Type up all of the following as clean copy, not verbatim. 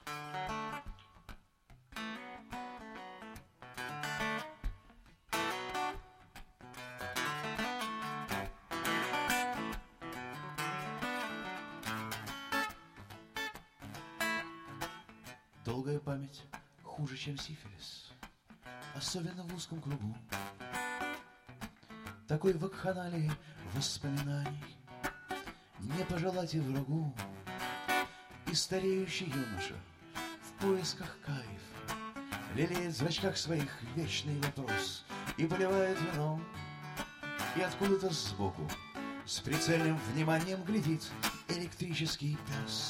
Долгая память хуже, чем сифилис, особенно в узком кругу. Такой вакханалии воспоминаний не пожелать и врагу. И стареющий юноша в поисках кайф лелеет в зрачках своих вечный вопрос и поливает вином, и откуда-то сбоку с прицельным вниманием глядит электрический пес.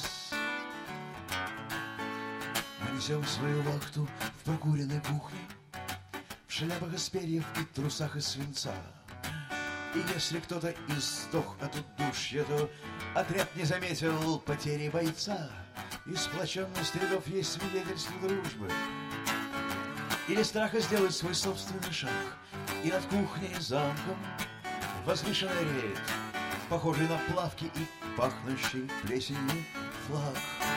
Мы несем свою вахту в прокуренной кухне, в шляпах из перьев и трусах из свинца. И если кто-то издох от удушья, то отряд не заметил потери бойца. И сплоченность рядов есть свидетельство дружбы или страха сделать свой собственный шаг. И над кухней и замком возвышенно реет, похожий на плавки и пахнущий плесенью флаг.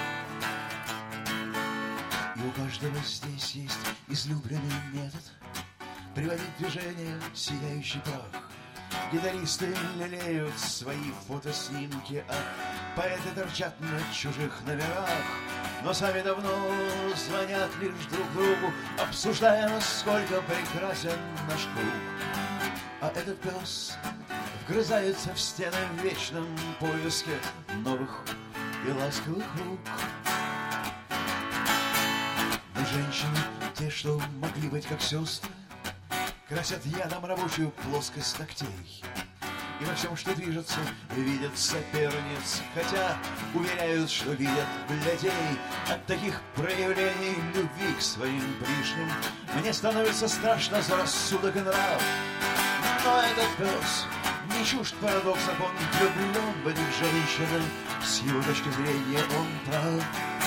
И у каждого здесь есть излюбленный метод приводить в движение сияющий прах. Гитаристы лелеют свои фотоснимки, а поэты торчат на чужих номерах. Но сами давно звонят лишь друг другу, обсуждая, насколько прекрасен наш круг. А этот пес вгрызается в стены в вечном поиске новых и ласковых рук. Но женщины, те, что могли быть как сестры, красят ядом рабочую плоскость ногтей. И во всем, что движется, видят соперниц, хотя уверяют, что видят блядей. От таких проявлений любви к своим ближним мне становится страшно за рассудок и нрав. Но этот пес не чужд парадоксов, он влюблен в этих женщин, с его точки зрения он прав.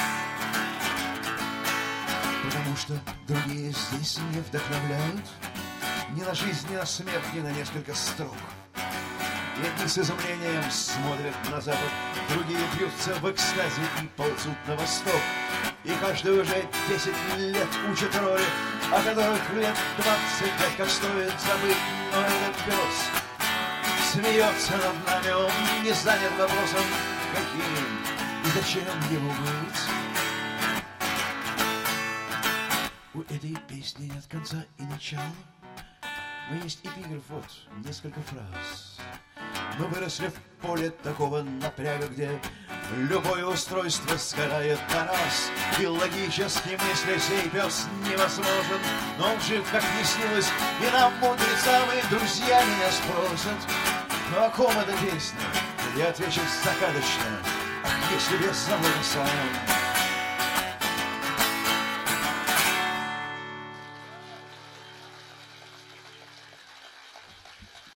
Потому что другие здесь не вдохновляют ни на жизнь, ни на смерть, ни на несколько строк. И одни с изумлением смотрят на запад, другие бьются в экстазе и ползут на восток. И каждый уже 10 лет учит роли, о которых лет 25 как стоит забыть. Но этот пес смеется над нами, он не занят вопросом, каким и зачем ему быть. У этой песни нет конца и начала, но есть эпиграф, вот несколько фраз. Мы выросли в поле такого напряга, где любое устройство сгорает на раз. И логически мысли сей пес невозможен, но он жив, как не снилось, и нам, мудрецам и друзья, меня спросят: ну о ком эта песня? Я отвечу загадочно: ах, если без завода сам.